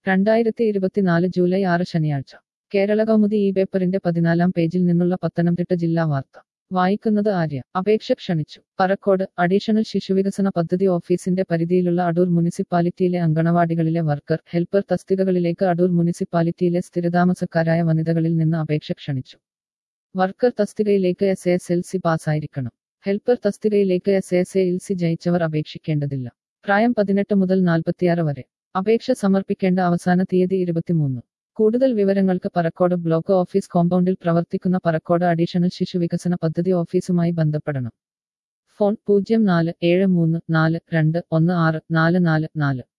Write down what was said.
2024 July 6 ശനിയാഴ്ച കേരള കൗമുദി ഈ പേപ്പറിന്റെ 14-ാം പേജിൽ നിന്നുള്ള പത്തനംതിട്ട ജില്ലാ വാർത്ത വായിക്കുന്നത് ആര്യ. അപേക്ഷ ക്ഷണിച്ചു. പറക്കോട്. അഡീഷണൽ ശിശുവികസന പദ്ധതി ഓഫീസിന്റെ പരിധിയിലുള്ള അടൂർ മുനിസിപ്പാലിറ്റിയിലെ അങ്കണവാടികളിലെ വർക്കർ, ഹെൽപ്പർ തസ്തികകളിലേക്ക് അടൂർ മുനിസിപ്പാലിറ്റിയിലെ സ്ഥിരതാമസക്കാരായ വനിതകളിൽ നിന്ന് അപേക്ഷ ക്ഷണിച്ചു. വർക്കർ തസ്തികയിലേക്ക് SSLC പാസ്സായിരിക്കണം. ഹെൽപ്പർ തസ്തികയിലേക്ക് SSLC ജയിച്ചവർ അപേക്ഷിക്കേണ്ടതില്ല. പ്രായം 18 മുതൽ 46 വരെ. അപേക്ഷ സമർപ്പിക്കേണ്ട അവസാന തീയതി 23. കൂടുതൽ വിവരങ്ങൾക്ക് പറക്കോട് ബ്ലോക്ക് ഓഫീസ് കോമ്പൗണ്ടിൽ പ്രവർത്തിക്കുന്ന പറക്കോട് അഡീഷണൽ ശിശുവികസന പദ്ധതി ഓഫീസുമായി ബന്ധപ്പെടണം. ഫോൺ 047342164444.